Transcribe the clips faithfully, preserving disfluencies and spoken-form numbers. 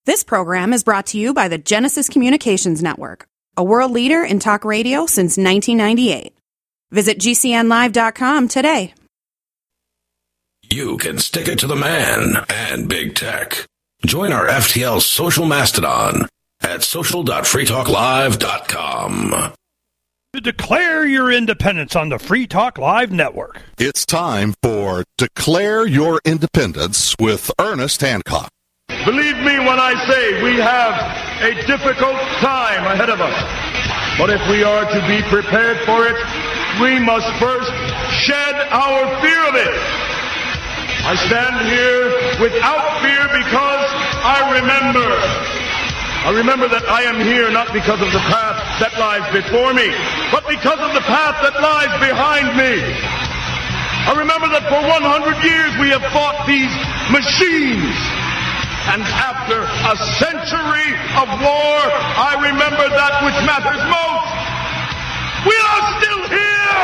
This program is brought to you by the Genesis Communications Network, a world leader in talk radio since nineteen ninety-eight. Visit G C N live dot com today. You can stick it to the man and big tech. Join our F T L social mastodon at social dot free talk live dot com. To declare your independence on the Free Talk Live Network. It's time for Declare Your Independence with Ernest Hancock. Believe me when I say we have a difficult time ahead of us. But if we are to be prepared for it, we must first shed our fear of it. I stand here without fear because I remember. I remember that I am here not because of the path that lies before me, but because of the path that lies behind me. I remember that for one hundred years we have fought these machines. And after a century of war, I remember that which matters most. We are still here!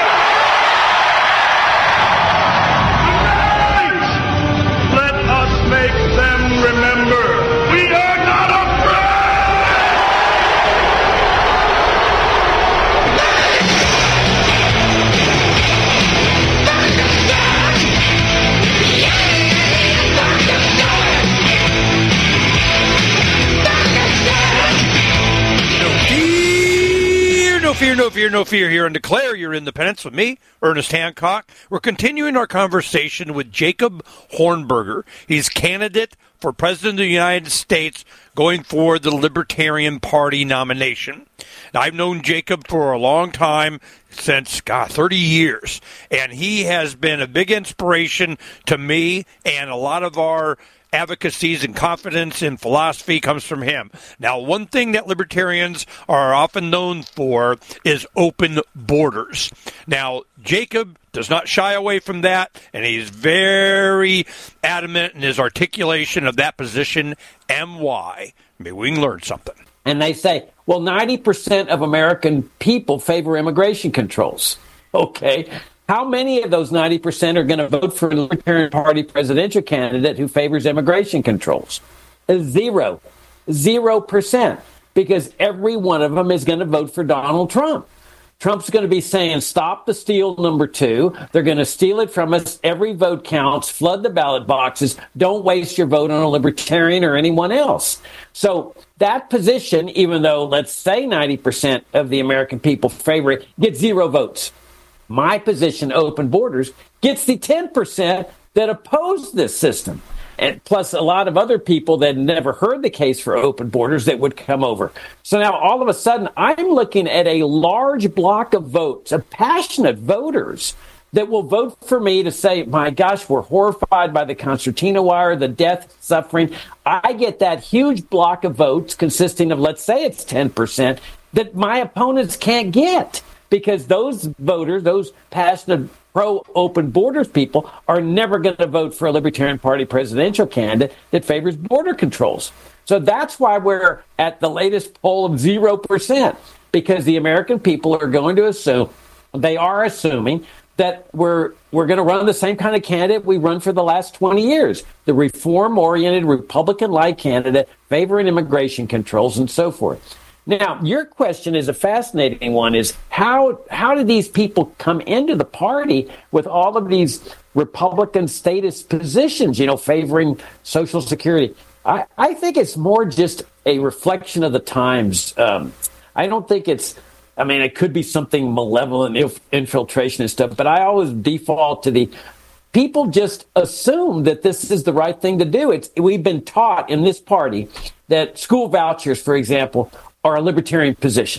Tonight, let us make them remember we are not afraid! No fear, no fear, no fear here, and declare your independence with me, Ernest Hancock. We're continuing our conversation with Jacob Hornberger. He's candidate for President of the United States going for the Libertarian Party nomination. Now, I've known Jacob for a long time, since, God, thirty years, and he has been a big inspiration to me and a lot of our advocacies and confidence in philosophy comes from him. Now, one thing that libertarians are often known for is open borders. Now, Jacob does not shy away from that, and he's very adamant in his articulation of that position and why. Maybe we can learn something. And they say, well, ninety percent of American people favor immigration controls. Okay. How many of those ninety percent are going to vote for a Libertarian Party presidential candidate who favors immigration controls? Zero. Zero percent. Because every one of them is going to vote for Donald Trump. Trump's going to be saying, stop the steal, number two. They're going to steal it from us. Every vote counts. Flood the ballot boxes. Don't waste your vote on a libertarian or anyone else. So that position, even though, let's say, ninety percent of the American people favor it, gets zero votes. My position, open borders, gets the ten percent that oppose this system. And plus a lot of other people that never heard the case for open borders that would come over. So now all of a sudden, I'm looking at a large block of votes, of passionate voters that will vote for me to say, my gosh, we're horrified by the concertina wire, the death, suffering. I get that huge block of votes consisting of, let's say it's ten percent, that my opponents can't get. Because those voters, those passionate pro-open borders people, are never going to vote for a Libertarian Party presidential candidate that favors border controls. So that's why we're at the latest poll of zero percent, because the American people are going to assume, they are assuming, that we're we're going to run the same kind of candidate we run for the last twenty years, the reform-oriented, Republican-like candidate favoring immigration controls and so forth. Now, your question is a fascinating one, is how how did these people come into the party with all of these Republican statist positions, you know, favoring Social Security? I, I think it's more just a reflection of the times. Um, I don't think it's, I mean, it could be something malevolent, inf- infiltration and stuff, but I always default to the people just assume that this is the right thing to do. It's we've been taught in this party that school vouchers, for example, are a libertarian position.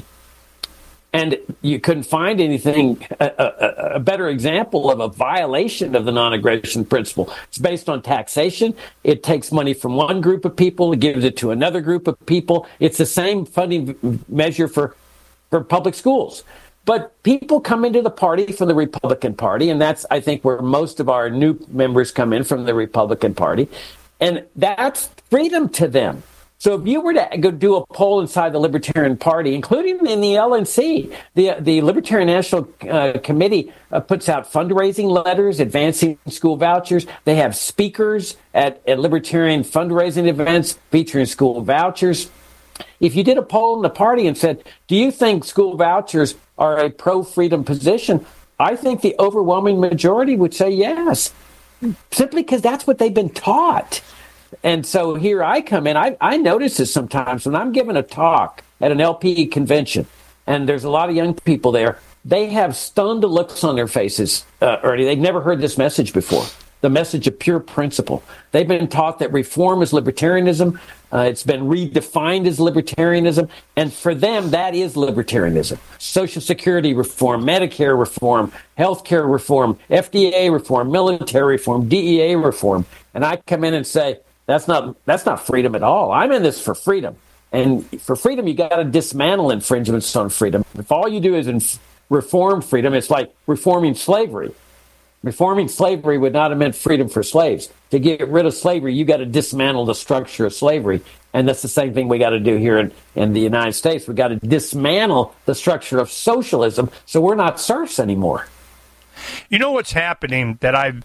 And you couldn't find anything, a, a, a better example of a violation of the non-aggression principle. It's based on taxation. It takes money from one group of people, it gives it to another group of people. It's the same funding measure for, for public schools. But people come into the party from the Republican Party, and that's, I think, where most of our new members come in from the Republican Party. And that's freedom to them. So if you were to go do a poll inside the Libertarian Party, including in the L N C, the the Libertarian National uh, Committee uh, puts out fundraising letters, advancing school vouchers. They have speakers at, at Libertarian fundraising events featuring school vouchers. If you did a poll in the party and said, do you think school vouchers are a pro-freedom position? I think the overwhelming majority would say yes, simply because that's what they've been taught. And so here I come in. I, I notice this sometimes when I'm giving a talk at an L P E convention, and there's a lot of young people there. They have stunned looks on their faces, uh, Ernie. They've never heard this message before, the message of pure principle. They've been taught that reform is libertarianism. Uh, it's been redefined as libertarianism. And for them, that is libertarianism. Social Security reform, Medicare reform, healthcare reform, F D A reform, military reform, D E A reform. And I come in and say, That's not that's not freedom at all. I'm in this for freedom. And for freedom, you got to dismantle infringements on freedom. If all you do is inf- reform freedom, it's like reforming slavery. Reforming slavery would not have meant freedom for slaves. To get rid of slavery, you got to dismantle the structure of slavery. And that's the same thing we got to do here in, in the United States. We got to dismantle the structure of socialism so we're not serfs anymore. You know what's happening that I've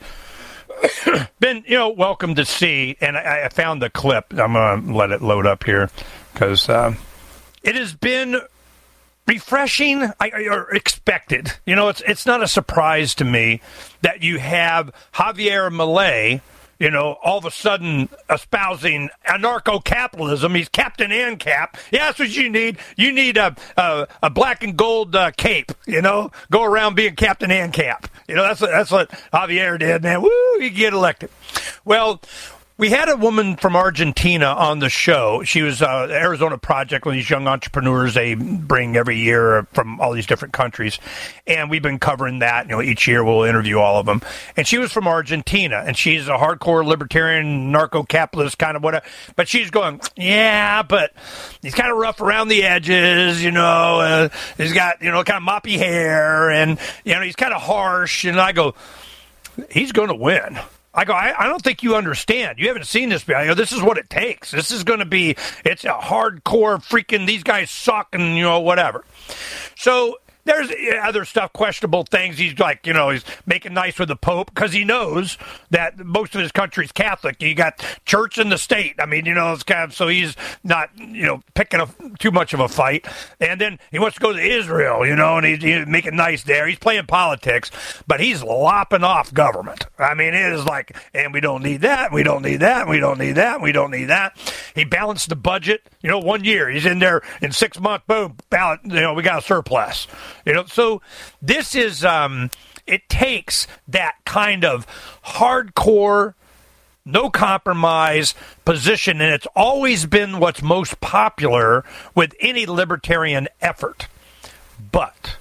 been, you know, welcome to see, and I, I found the clip. I'm going to let it load up here because uh, it has been refreshing or expected. You know, it's it's not a surprise to me that you have Javier Milei, you know, all of a sudden espousing anarcho-capitalism. He's Captain ANCAP. Yeah, that's what you need. You need a a, a black and gold uh, cape, you know, go around being Captain ANCAP. You know, that's what, that's what Javier did, man. Woo, you get elected. Well, we had a woman from Argentina on the show. She was uh, the Arizona Project, one of these young entrepreneurs they bring every year from all these different countries. And we've been covering that. You know, each year we'll interview all of them. And she was from Argentina, and she's a hardcore libertarian, narco-capitalist kind of whatever. But she's going, yeah, but he's kind of rough around the edges, you know. Uh, he's got, you know, kind of moppy hair, and, you know, he's kind of harsh. And I go, he's going to win. I go, I, I don't think you understand. You haven't seen this. I go, this is what it takes. This is going to be, it's a hardcore freaking, these guys suck and, you know, whatever. So there's other stuff, questionable things. He's like, you know, he's making nice with the Pope because he knows that most of his country's Catholic. You got church and the state. I mean, you know, it's kind of, so he's not, you know, picking a, too much of a fight. And then he wants to go to Israel, you know, and he's, he's making nice there. He's playing politics, but he's lopping off government. I mean, it is like, and we don't need that, we don't need that, we don't need that, we don't need that. He balanced the budget, you know, one year. He's in there in six months, boom, ballot, you know, we got a surplus. You know, so this is, um, it takes that kind of hardcore, no compromise position, and it's always been what's most popular with any libertarian effort. But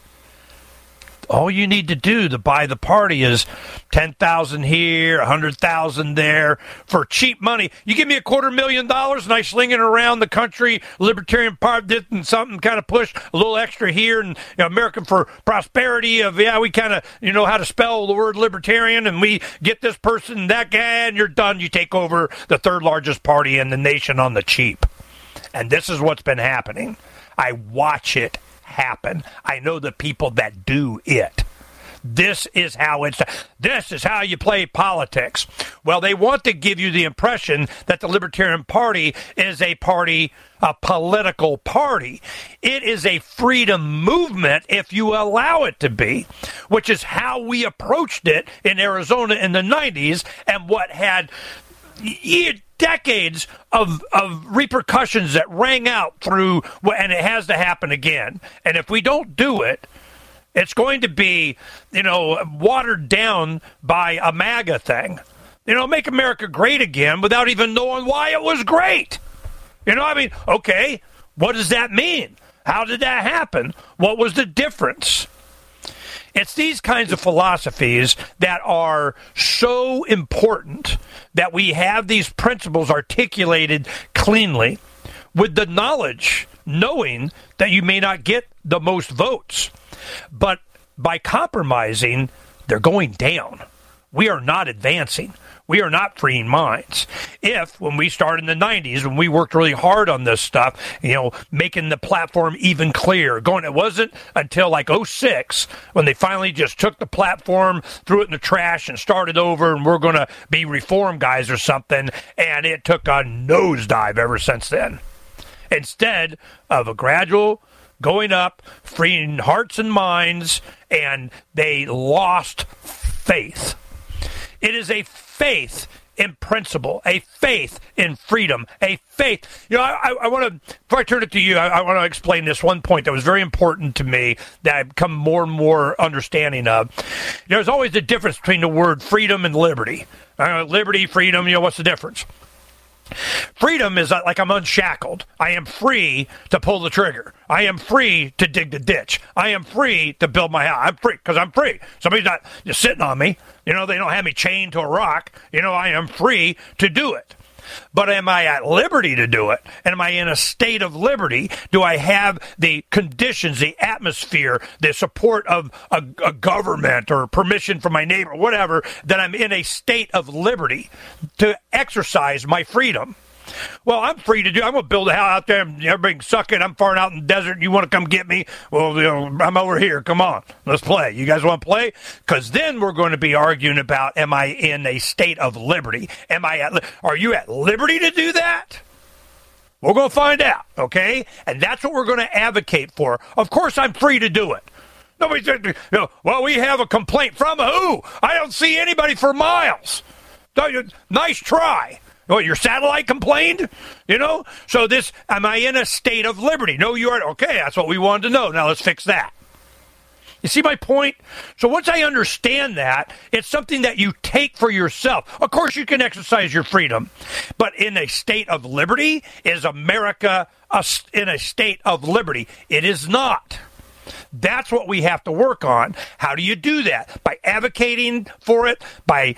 all you need to do to buy the party is ten thousand here, one hundred thousand there for cheap money. You give me a quarter million dollars and I sling it around the country, Libertarian Party and something kind of push a little extra here, and, you know, American for Prosperity of, yeah, we kind of, you know how to spell the word libertarian, and we get this person, that guy, and you're done. You take over the third largest party in the nation on the cheap. And this is what's been happening. I watch it happen. I know the people that do it. This is how it's this is how you play politics. Well, they want to give you the impression that the Libertarian Party is a party, a political party. It is a freedom movement if you allow it to be, which is how we approached it in Arizona in the nineties, and what had decades of of repercussions that rang out through, and it has to happen again. And if we don't do it, it's going to be, you know, watered down by a MAGA thing. You know, make America great again without even knowing why it was great. You know, I mean, okay, what does that mean? How did that happen? What was the difference? It's these kinds of philosophies that are so important that we have these principles articulated cleanly with the knowledge, knowing that you may not get the most votes. But by compromising, they're going down. We are not advancing. We are not freeing minds. If, when we started in the nineties, when we worked really hard on this stuff, you know, making the platform even clearer, going, it wasn't until like oh six when they finally just took the platform, threw it in the trash, and started over, and we're going to be reform guys or something, and it took a nosedive ever since then. Instead of a gradual going up, freeing hearts and minds, and they lost faith. It is a faith in principle, a faith in freedom, a faith. You know, I, I want to, before I turn it to you, I, I want to explain this one point that was very important to me that I've become more and more understanding of. There's always a difference between the word freedom and liberty. Uh, liberty, freedom, you know, what's the difference? Freedom is like I'm unshackled. I am free to pull the trigger. I am free to dig the ditch. I am free to build my house. I'm free because I'm free. Somebody's not just sitting on me. You know, they don't have me chained to a rock. You know, I am free to do it. But am I at liberty to do it? And am I in a state of liberty? Do I have the conditions, the atmosphere, the support of a, a government or permission from my neighbor, whatever, that I'm in a state of liberty to exercise my freedom? Well, I'm free to do. I'm going to build a house out there, and everybody can suck it. I'm far out in the desert. You want to come get me? Well, you know, I'm over here. Come on, let's play. You guys want to play? Because then we're going to be arguing about: am I in a state of liberty? Am I at? Are you at liberty to do that? We're going to find out, okay? And that's what we're going to advocate for. Of course, I'm free to do it. Nobody said, you know, well, we have a complaint from who? I don't see anybody for miles. Nice try. Oh, your satellite complained? You know? So this, am I in a state of liberty? No, you are. Okay, that's what we wanted to know. Now let's fix that. You see my point? So once I understand that, it's something that you take for yourself. Of course, you can exercise your freedom. But in a state of liberty, is America a, in a state of liberty? It is not. That's what we have to work on. How do you do that? By advocating for it, by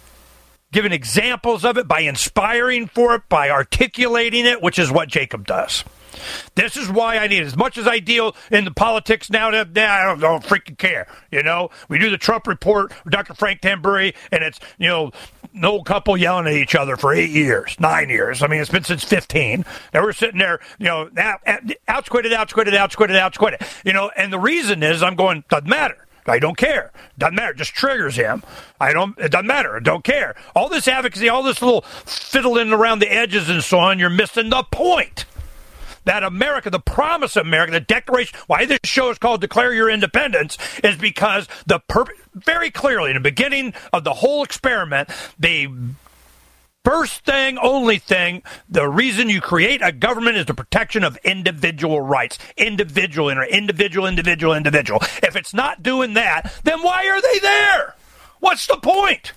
giving examples of it, by inspiring for it, by articulating it, which is what Jacob does. This is why I need, as much as I deal in the politics now, I don't, I don't freaking care. You know, we do the Trump report with Doctor Frank Tamburri, and it's, you know, an old couple yelling at each other for eight years, nine years. I mean, it's been since fifteen. Now we're sitting there, you know, outsquitted, outsquitted, outsquitted, outsquitted. You know, and the reason is I'm going, doesn't matter. I don't care. Doesn't matter. It just triggers him. I don't. It doesn't matter. I don't care. All this advocacy, all this little fiddling around the edges and so on, you're missing the point. That America, the promise of America, the Declaration, why this show is called Declare Your Independence, is because the purpose, very clearly, in the beginning of the whole experiment, the first thing, only thing, the reason you create a government is the protection of individual rights. Individual, individual, individual, individual. If it's not doing that, then why are they there? What's the point?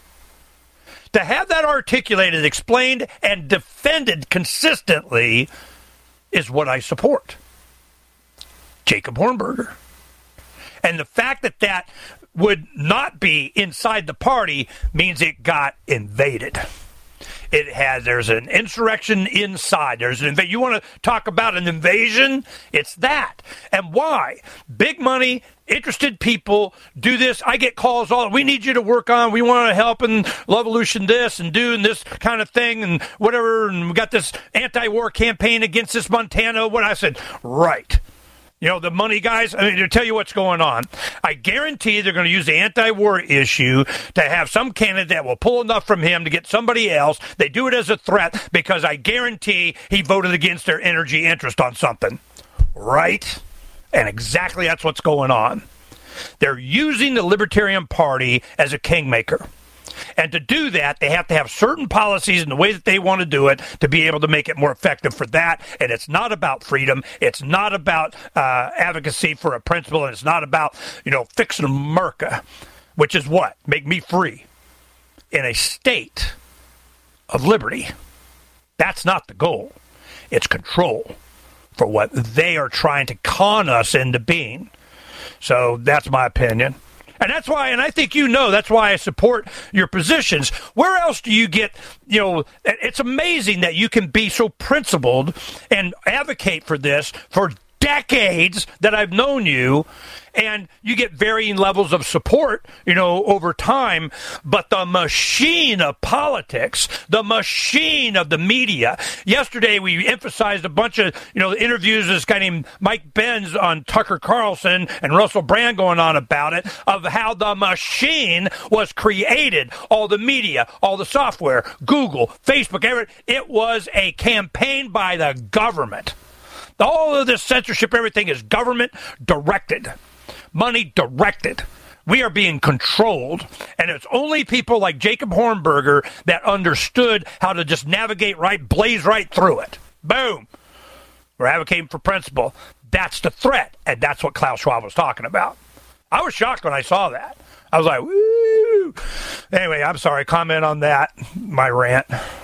To have that articulated, explained, and defended consistently is what I support. Jacob Hornberger. And the fact that that would not be inside the party means it got invaded. It has, there's an insurrection inside. There's an invasion. You want to talk about an invasion? It's that. And why? Big money, interested people do this. I get calls all, we need you to work on, we want to help in Lovolution this and doing this kind of thing and whatever. And we got this anti-war campaign against this Montana. What I said, right. You know, the money guys, I mean, to tell you what's going on. I guarantee they're going to use the anti-war issue to have some candidate that will pull enough from him to get somebody else. They do it as a threat because I guarantee he voted against their energy interest on something. Right? And exactly that's what's going on. They're using the Libertarian Party as a kingmaker. And to do that, they have to have certain policies in the way that they want to do it to be able to make it more effective for that. And it's not about freedom. It's not about uh, advocacy for a principle. And it's not about, you know, fixing America, which is what? Make me free in a state of liberty. That's not the goal. It's control for what they are trying to con us into being. So that's my opinion. And that's why, and I think you know, that's why I support your positions. Where else do you get, you know, it's amazing that you can be so principled and advocate for this for decades that I've known you, and you get varying levels of support, you know, over time. But the machine of politics, the machine of the media. Yesterday, we emphasized a bunch of, you know, interviews with this guy named Mike Benz on Tucker Carlson and Russell Brand going on about it, of how the machine was created. All the media, all the software, Google, Facebook, everything. It was a campaign by the government. All of this censorship, everything is government directed. Money directed. We are being controlled, and it's only people like Jacob Hornberger that understood how to just navigate right, blaze right through it. Boom. We're advocating for principle. That's the threat, and that's what Klaus Schwab was talking about. I was shocked when I saw that. I was like, woo. Anyway, I'm sorry. Comment on that, my rant.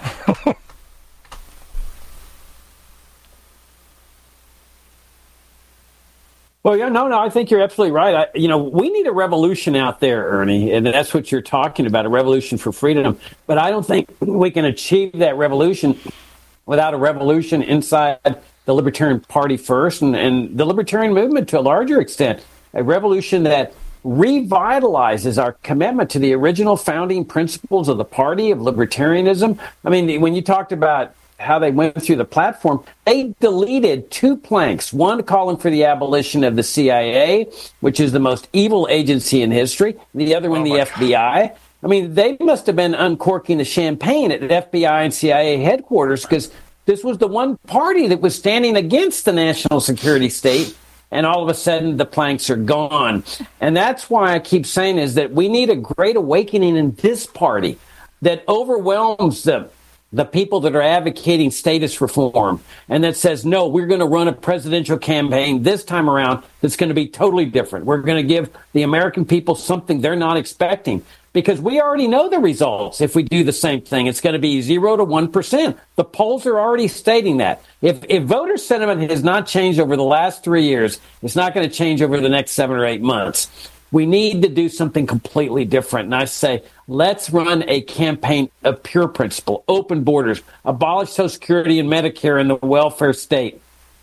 Well, yeah, no, no, I think you're absolutely right. I, you know, we need a revolution out there, Ernie, and that's what you're talking about, a revolution for freedom. But I don't think we can achieve that revolution without a revolution inside the Libertarian Party first, and, and the Libertarian movement to a larger extent, a revolution that revitalizes our commitment to the original founding principles of the party, of libertarianism. I mean, when you talked about how they went through the platform, they deleted two planks, one calling for the abolition of the C I A, which is the most evil agency in history, the other one, oh the F B I. God. I mean, they must have been uncorking the champagne at F B I and C I A headquarters, because this was the one party that was standing against the national security state, and all of a sudden the planks are gone. And that's why I keep saying is that we need a great awakening in this party that overwhelms them. The people that are advocating status reform, and that says, no, we're going to run a presidential campaign this time around that's going to be totally different. We're going to give the American people something they're not expecting, because we already know the results. If we do the same thing, it's going to be zero to one percent. The polls are already stating that. If, if voter sentiment has not changed over the last three years, it's not going to change over the next seven or eight months. We need to do something completely different. And I say, let's run a campaign of pure principle, open borders, abolish Social Security and Medicare and the welfare state.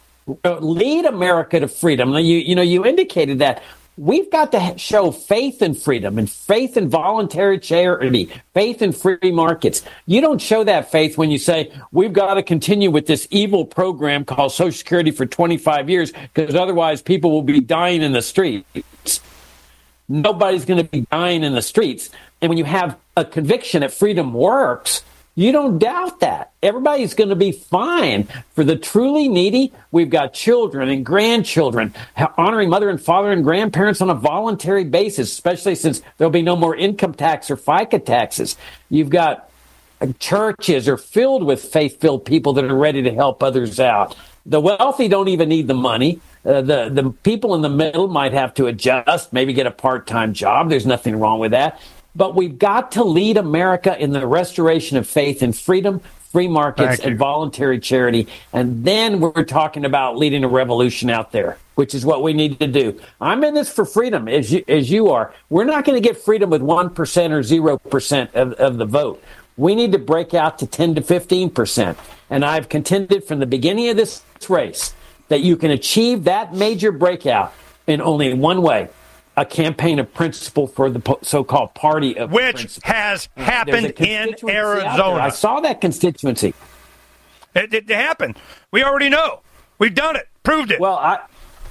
Lead America to freedom. You, you know, you indicated that. We've got to show faith in freedom and faith in voluntary charity, faith in free markets. You don't show that faith when you say, we've got to continue with this evil program called Social Security for twenty-five years, because otherwise people will be dying in the streets. Nobody's going to be dying in the streets. And when you have a conviction that freedom works, you don't doubt that. Everybody's going to be fine. For the truly needy, we've got children and grandchildren, honoring mother and father and grandparents on a voluntary basis, especially since there'll be no more income tax or FICA taxes. You've got churches are filled with faith-filled people that are ready to help others out. The wealthy don't even need the money. Uh, the, the people in the middle might have to adjust, maybe get a part-time job. There's nothing wrong with that. But we've got to lead America in the restoration of faith and freedom, free markets, and voluntary charity. And then we're talking about leading a revolution out there, which is what we need to do. I'm in this for freedom, as you, as you are. We're not going to get freedom with one percent or zero percent of, of the vote. We need to break out to ten to fifteen percent. And I've contended from the beginning of this race that you can achieve that major breakout in only one way: a campaign of principle for the so-called party of which principle. has happened in Arizona. I saw that constituency. It, it, it happened. We already know. We've done it. Proved it. Well, I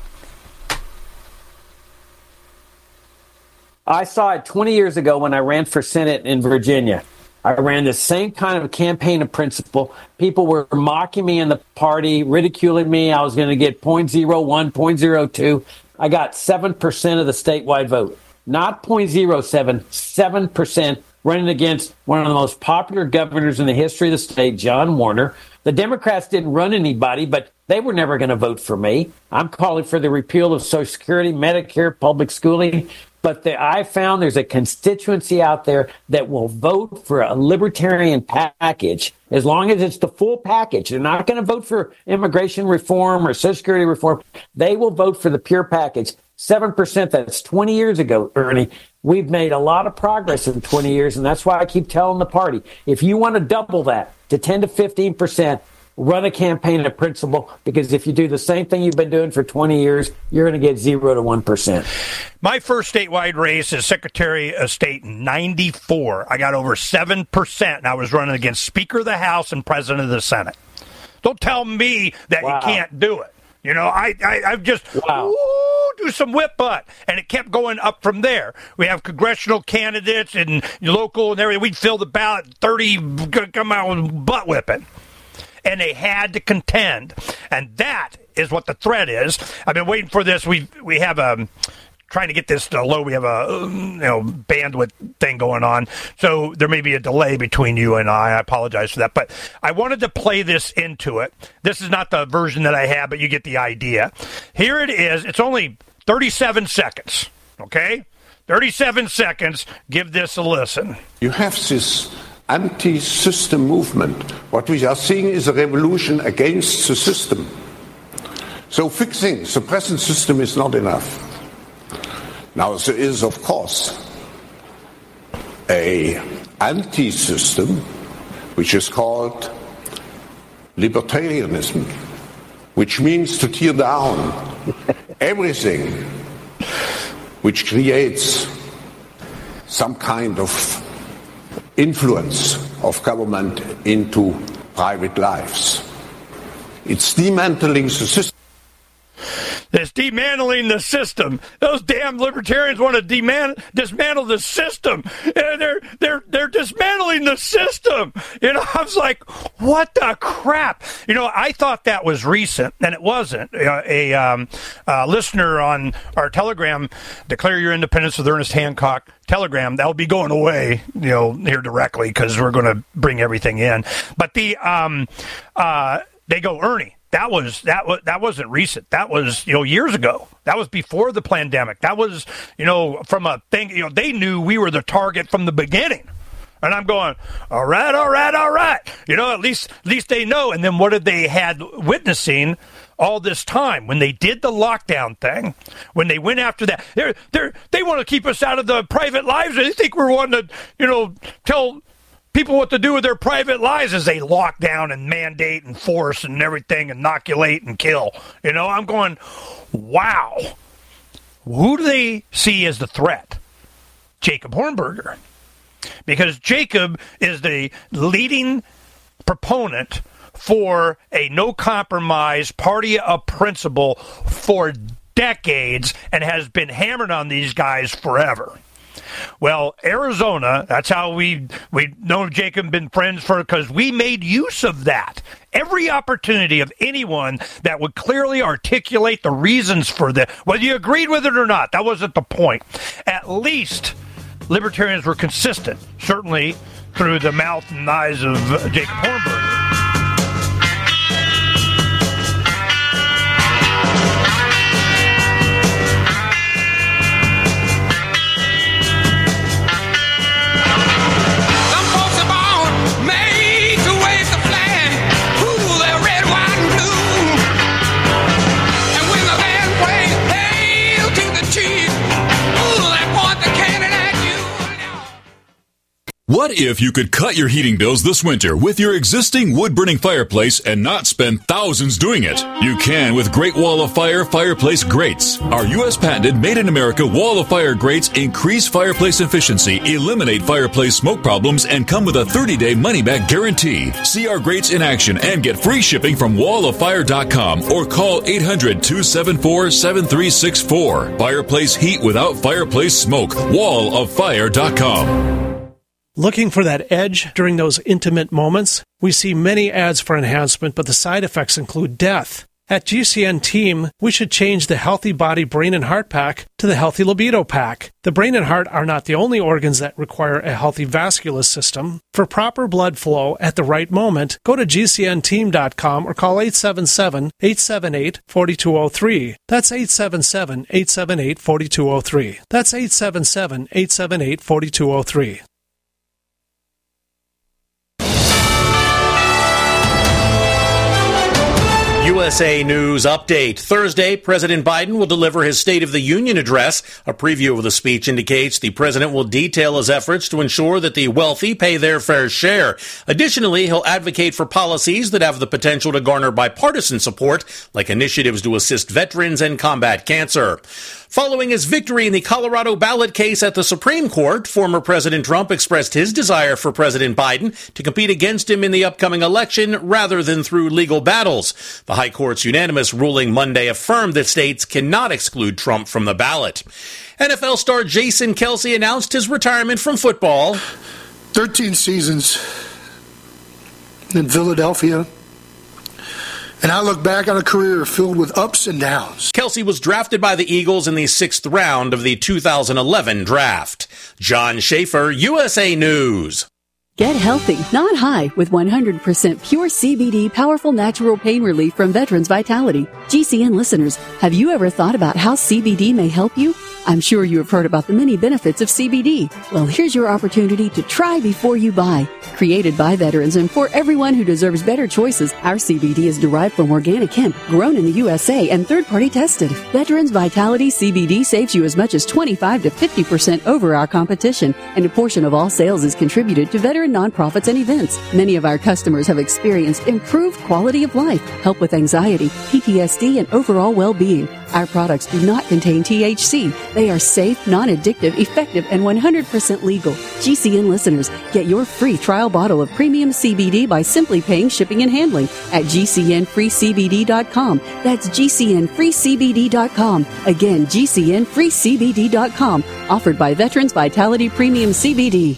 I saw it twenty years ago when I ran for Senate in Virginia. I ran the same kind of campaign of principle. People were mocking me in the party, ridiculing me. I was going to get zero point zero one, zero point zero two. I got seven percent of the statewide vote. Not zero point zero seven, seven percent, running against one of the most popular governors in the history of the state, John Warner. The Democrats didn't run anybody, but they were never going to vote for me. I'm calling for the repeal of Social Security, Medicare, public schooling. But the, I found there's a constituency out there that will vote for a libertarian package as long as it's the full package. They're not going to vote for immigration reform or Social Security reform. They will vote for the pure package. seven percent, that's twenty years ago, Ernie. We've made a lot of progress in twenty years, and that's why I keep telling the party, if you want to double that to ten to fifteen percent, run a campaign of principle, because if you do the same thing you've been doing for twenty years, you're going to get zero to one percent. My first statewide race as Secretary of State in ninety-four. I got over seven percent, and I was running against Speaker of the House and President of the Senate. Don't tell me that wow. you can't do it. You know, I, I, I've just, wow. ooh, do some whip butt. And it kept going up from there. We have congressional candidates and local and everything. We'd fill the ballot, thirty come out with butt whipping. And they had to contend. And that is what the threat is. I've been waiting for this. We we have a... trying to get this to low. We have a you know bandwidth thing going on, so there may be a delay between you and I. I apologize for that, but I wanted to play this into it. This is not the version that I have, but you get the idea. Here it is. It's only thirty-seven seconds, okay? thirty-seven seconds. Give this a listen. You have this anti-system movement. What we are seeing is a revolution against the system. So fixing the present system is not enough. Now, there is, of course, a anti-system which is called libertarianism, which means to tear down everything which creates some kind of influence of government into private lives. It's dismantling the system. It's dismantling the system. Those damn libertarians want to deman- dismantle the system. And they're they're they're dismantling the system. You know, I was like, what the crap? You know, I thought that was recent, and it wasn't. Uh, a um, uh, listener on our Telegram, Declare Your Independence with Ernest Hancock Telegram, that'll be going away, you know, here directly because we're going to bring everything in. But the um, uh, they go, Ernie. That was that was that wasn't recent. That was you know years ago. That was before the pandemic. That was you know from a thing. You know they knew we were the target from the beginning. And I'm going, all right, all right, all right. You know, at least at least they know. And then what did they had witnessing all this time when they did the lockdown thing? When they went after that, they they they want to keep us out of the private lives. They think we're wanting to you know tell people what to do with their private lives as they lock down and mandate and force and everything, inoculate and kill. You know, I'm going, wow. Who do they see as the threat? Jacob Hornberger. Because Jacob is the leading proponent for a no-compromise party of principle for decades and has been hammered on these guys forever. Well, Arizona, that's how we we know Jacob been friends for, because we made use of that. Every opportunity of anyone that would clearly articulate the reasons for that, whether you agreed with it or not, that wasn't the point. At least libertarians were consistent, certainly through the mouth and eyes of Jacob Hornberger. What if you could cut your heating bills this winter with your existing wood-burning fireplace and not spend thousands doing it? You can with Great Wall of Fire fireplace grates. Our U S patented made-in-America Wall of Fire grates increase fireplace efficiency, eliminate fireplace smoke problems, and come with a thirty-day money-back guarantee. See our grates in action and get free shipping from wall of fire dot com or call eight hundred, two seven four, seven three six four. Fireplace heat without fireplace smoke. wall of fire dot com. Looking for that edge during those intimate moments? We see many ads for enhancement, but the side effects include death. At G C N Team, we should change the Healthy Body Brain and Heart Pack to the Healthy Libido Pack. The brain and heart are not the only organs that require a healthy vascular system. For proper blood flow at the right moment, go to G C N team dot com or call eight seven seven, eight seven eight, four two zero three. That's eight seven seven, eight seven eight, four two zero three. That's eight seven seven, eight seven eight, four two zero three. U S A News Update. Thursday, President Biden will deliver his State of the Union address. A preview of the speech indicates the president will detail his efforts to ensure that the wealthy pay their fair share. Additionally, he'll advocate for policies that have the potential to garner bipartisan support, like initiatives to assist veterans and combat cancer. Following his victory in the Colorado ballot case at the Supreme Court, former President Trump expressed his desire for President Biden to compete against him in the upcoming election rather than through legal battles. The High Court's unanimous ruling Monday affirmed that states cannot exclude Trump from the ballot. N F L star Jason Kelce announced his retirement from football. thirteen seasons in Philadelphia. And I look back on a career filled with ups and downs. Kelce was drafted by the Eagles in the sixth round of the two thousand eleven draft. John Schaefer, U S A News. Get healthy, not high, with one hundred percent pure C B D powerful natural pain relief from Veterans Vitality. G C N listeners, have you ever thought about how C B D may help you? I'm sure you have heard about the many benefits of C B D. Well, here's your opportunity to try before you buy. Created by veterans and for everyone who deserves better choices, our C B D is derived from organic hemp, grown in the U S A and third-party tested. Veterans Vitality C B D saves you as much as twenty-five to fifty percent over our competition, and a portion of all sales is contributed to veteran nonprofits and events. Many of our customers have experienced improved quality of life, help with anxiety, P T S D, and overall well-being. Our products do not contain T H C. They are safe, non-addictive, effective, and one hundred percent legal. G C N listeners, get your free trial bottle of premium C B D by simply paying shipping and handling at G C N free C B D dot com. That's G C N free C B D dot com. Again, G C N free C B D dot com. Offered by Veterans Vitality Premium C B D.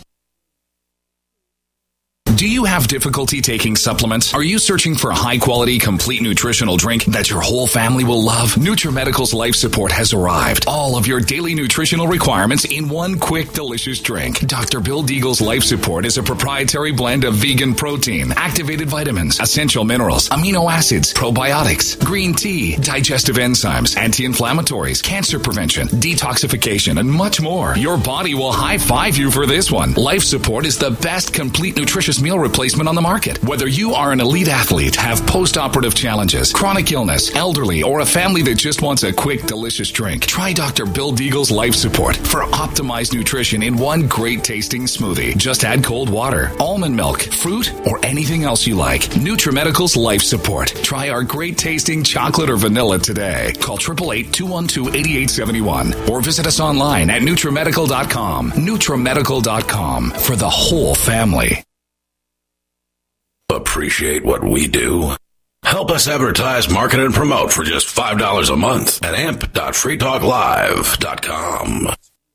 Do you have difficulty taking supplements? Are you searching for a high-quality, complete nutritional drink that your whole family will love? NutriMedical's Life Support has arrived. All of your daily nutritional requirements in one quick, delicious drink. Doctor Bill Deagle's Life Support is a proprietary blend of vegan protein, activated vitamins, essential minerals, amino acids, probiotics, green tea, digestive enzymes, anti-inflammatories, cancer prevention, detoxification, and much more. Your body will high-five you for this one. Life Support is the best complete nutritious meal replacement on the market. Whether you are an elite athlete, have post-operative challenges, chronic illness, elderly, or a family that just wants a quick, delicious drink, try Doctor Bill Deagle's Life Support for optimized nutrition in one great-tasting smoothie. Just add cold water, almond milk, fruit, or anything else you like. NutriMedical's Life Support. Try our great-tasting chocolate or vanilla today. Call eight eight eight, two one two, eight eight seven one or visit us online at NutriMedical dot com. NutriMedical dot com for the whole family. Appreciate what we do? Help us advertise, market, and promote for just five dollars a month at amp dot free talk live dot com.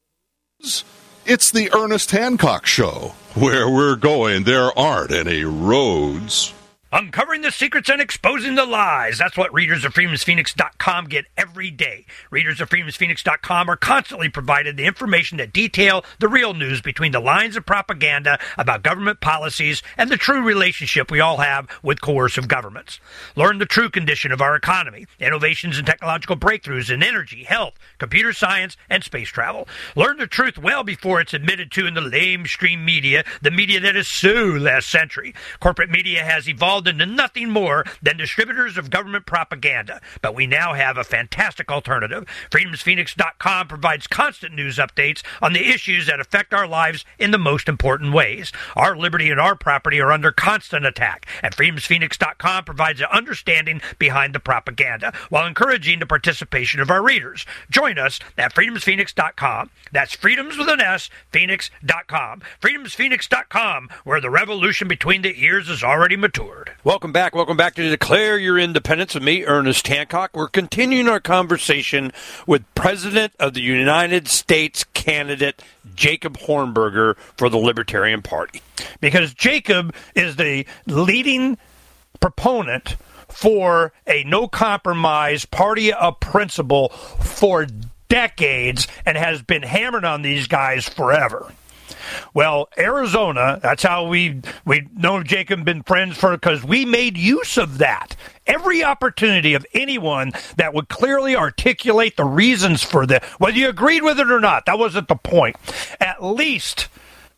It's the Ernest Hancock Show. Where we're going, there aren't any roads. Uncovering the secrets and exposing the lies. That's what readers of freedoms phoenix dot com get every day. Readers of freedoms phoenix dot com are constantly provided the information that detail the real news between the lines of propaganda about government policies and the true relationship we all have with coercive governments. Learn the true condition of our economy, innovations and technological breakthroughs in energy, health, computer science, and space travel. Learn the truth well before it's admitted to in the lamestream media, the media that is so last century. Corporate media has evolved into nothing more than distributors of government propaganda. But we now have a fantastic alternative. freedoms phoenix dot com provides constant news updates on the issues that affect our lives in the most important ways. Our liberty and our property are under constant attack, and freedoms phoenix dot com provides an understanding behind the propaganda while encouraging the participation of our readers. Join us at freedoms phoenix dot com. That's freedoms with an S, phoenix dot com. freedoms phoenix dot com, where the revolution between the ears is already matured. Welcome back. Welcome back to Declare Your Independence with me, Ernest Hancock. We're continuing our conversation with President of the United States candidate Jacob Hornberger for the Libertarian Party. Because Jacob is the leading proponent for a no-compromise party of principle for decades and has been hammered on these guys forever. Well, Arizona, that's how we we know Jacob been friends for, because we made use of that. Every opportunity of anyone that would clearly articulate the reasons for this, whether you agreed with it or not, that wasn't the point. At least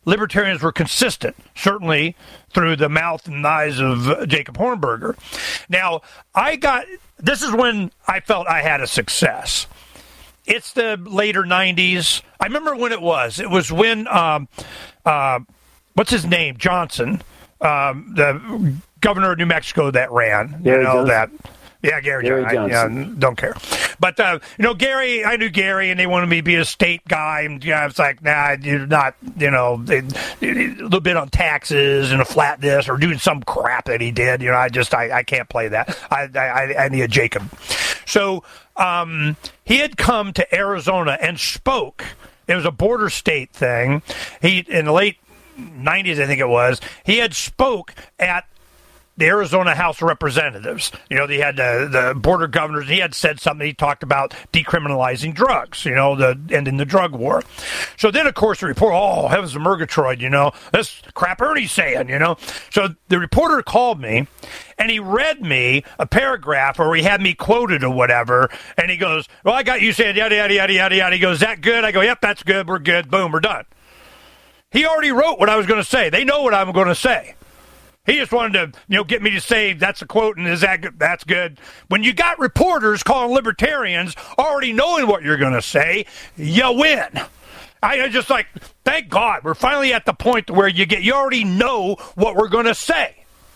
libertarians were consistent, certainly through the mouth and eyes of Jacob Hornberger. Now, I got, this is when I felt I had a success. It's the later nineties. I remember when it was. It was when, um, uh, what's his name? Johnson, um, the governor of New Mexico that ran. Gary you know, Johnson. that. Yeah, Gary, Gary Johnson. Johnson. I, yeah, don't care. But, uh, you know, Gary, I knew Gary, and they wanted me to be a state guy. And you know, I was like, nah, you're not, you know, they, a little bit on taxes and a flat this or doing some crap that he did. You know, I just, I, I can't play that. I, I, I need a Jacob. So um, he had come to Arizona and spoke. It was a border state thing. He, in the late nineties, I think it was, he had spoke at the Arizona House of Representatives. You know, they had the, the border governors. He had said something. He talked about decriminalizing drugs, you know, the ending the drug war. So then, of course, the report, oh, heavens of Murgatroyd, you know, this crap Ernie's saying, you know. So the reporter called me, and he read me a paragraph where he had me quoted or whatever, and he goes, well, I got you saying yada, yada, yada, yada, yada. He goes, is that good? I go, yep, that's good. We're good. Boom, we're done. He already wrote what I was going to say. They know what I'm going to say. He just wanted to, you know, get me to say that's a quote and is that good? That's good. When you got reporters calling libertarians already knowing what you're going to say, you win. I just like, thank God, we're finally at the point where you get, you already know what we're going to say.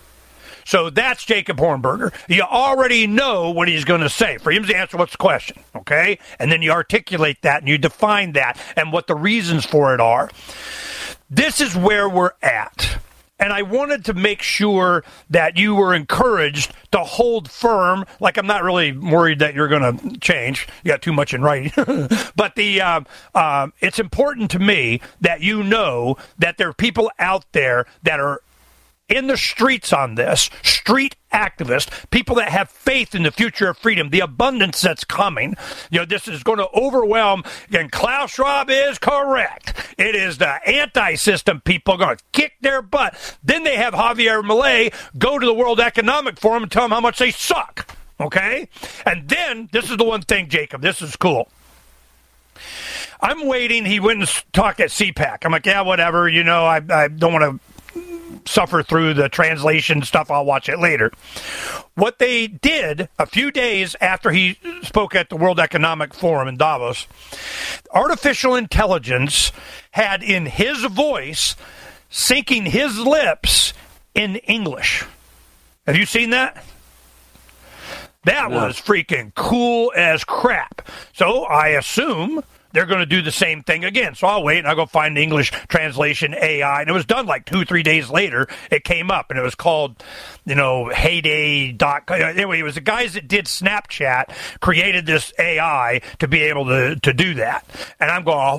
So that's Jacob Hornberger. You already know what he's going to say. For him to answer what's the question, okay? And then you articulate that and you define that and what the reasons for it are. This is where we're at. And I wanted to make sure that you were encouraged to hold firm. Like, I'm not really worried that you're going to change. You got too much in writing. But the uh, uh, it's important to me that you know that there are people out there that are in the streets on this, street activists, people that have faith in the future of freedom, the abundance that's coming. You know, this is going to overwhelm, and Klaus Schwab is correct. It is the anti-system people going to kick their butt. Then they have Javier Milei go to the World Economic Forum and tell them how much they suck, okay? And then, this is the one thing, Jacob, this is cool. I'm waiting. He went and talked at C PAC. I'm like, yeah, whatever, you know, I, I don't want to suffer through the translation stuff. I'll watch it later. What they did a few days after he spoke at the World Economic Forum in Davos, artificial intelligence had in his voice syncing his lips in English. Have you seen that? That no. was freaking cool as crap. So I assume they're going to do the same thing again. So I'll wait, and I'll go find the English translation A I. And it was done like two, three days later. It came up, and it was called, you know, Heyday. Anyway, it was the guys that did Snapchat created this A I to be able to, to do that. And I'm going,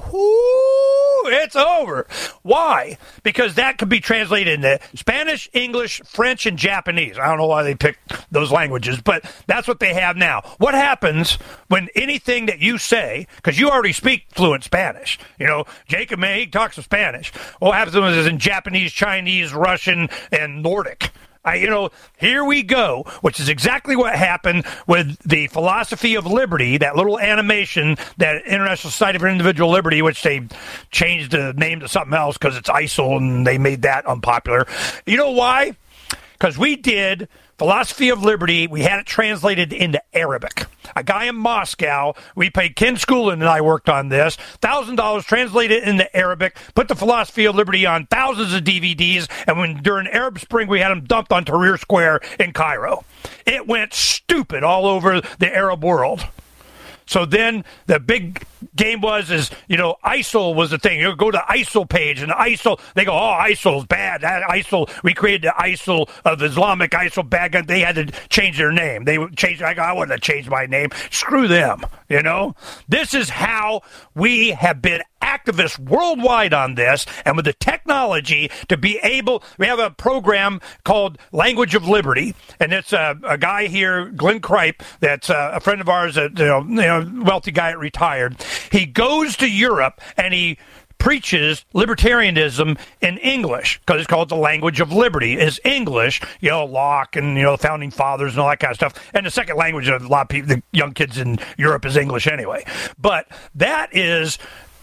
whoo, it's over. Why? Because that could be translated into Spanish, English, French, and Japanese. I don't know why they picked those languages, but that's what they have now. What happens when anything that you say, because you already speak fluent Spanish, you know, Jacob, man, he talks Spanish. What happens when it's in Japanese, Chinese, Russian, and Nordic? I, you know, here we go, which is exactly what happened with the philosophy of liberty, that little animation, that International Society for Individual Liberty, which they changed the name to something else because it's I S I L and they made that unpopular. You know why? Because we did Philosophy of Liberty. We had it translated into Arabic. A guy in Moscow, we paid Ken Schoolin and I worked on this, one thousand dollars translated into Arabic, put the Philosophy of Liberty on thousands of D V Ds, and when during Arab Spring, we had them dumped on Tahrir Square in Cairo. It went stupid all over the Arab world. So then the big game was, is, you know, I S I L was the thing. You go to I S I L page, and I S I L, they go, oh, I S I L is bad. That I S I L, we created the I S I L of Islamic I S I L bad guy. They had to change their name. They changed, I go, I wouldn't have changed my name. Screw them, you know? This is how we have been activists worldwide on this, and with the technology to be able, we have a program called Language of Liberty, and it's a, a guy here, Glenn Kripe, that's a, a friend of ours, that, you know, you know, wealthy guy that retired. He goes to Europe and he preaches libertarianism in English because it's called the Language of Liberty. Is English, you know, Locke and, you know, founding fathers and all that kind of stuff. And the second language of a lot of people, the young kids in Europe, is English anyway. But that is